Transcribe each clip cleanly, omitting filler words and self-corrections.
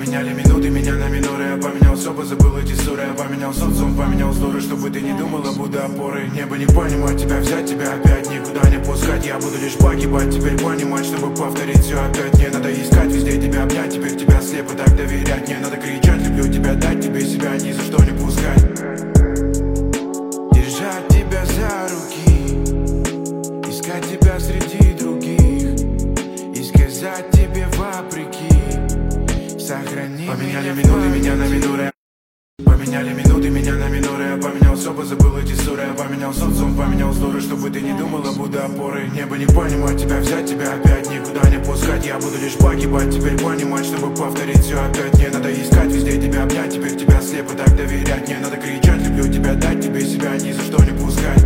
Поменяли минуты меня на миноры. Я поменял все, позабыл эти ссоры. Я поменял социум, поменял ссоры, чтобы ты не думала, буду опорой. Небо не понимать тебя, взять тебя опять никуда не пускать. Я буду лишь погибать, теперь понимать, чтобы повторить все опять. Не надо искать везде тебя обнять, теперь тебя слепо так доверять. Не надо кричать, люблю тебя, дать тебе себя ни за что не пускать. Держать тебя за руки, искать тебя среди других и сказать тебе вопреки. Сохрани. Поменяли минуты меня на миноры. Поменяли минуты меня на миноры. Я поменял все, позабыл эти ссоры. Я поменял социум, поменял ссоры, чтобы ты не думала, буду опорой. Небо не понимать тебя, взять тебя опять никуда не пускать. Я буду лишь погибать, теперь понимать, чтобы повторить все опять. Не надо искать везде тебя обнять, теперь тебя слепо так доверять. Не надо кричать, люблю тебя, дать тебе себя ни за что не пускать.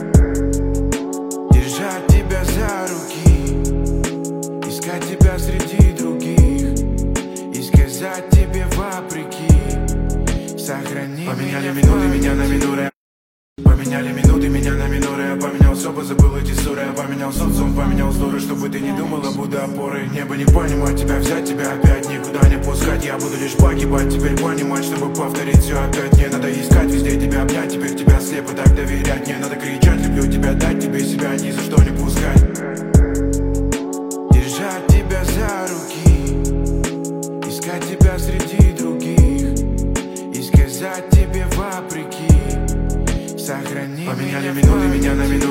Держать тебя за руки, искать тебя среди других и сказать тебе вопреки. Сохрани. Поменяли минуты меня на миноры. Поменяли минуты меня на миноры. Я поменял все, позабыл эти ссоры. Я поменял социум, поменял ссоры, чтобы ты не думала, буду опорой. Небо не понимать тебя, взять тебя опять никуда не пускать. Я буду лишь погибать, теперь понимать, чтобы повторить все опять. Не надо искать везде тебя обнять, теперь тебя слепо так доверять. Не надо кричать, люблю тебя, дать тебе себя ни за что не пускать. Держать тебя за руки, искать тебя среди других и сказать тебе вопреки. Сохрани. Поменяли минуты меня на минуты.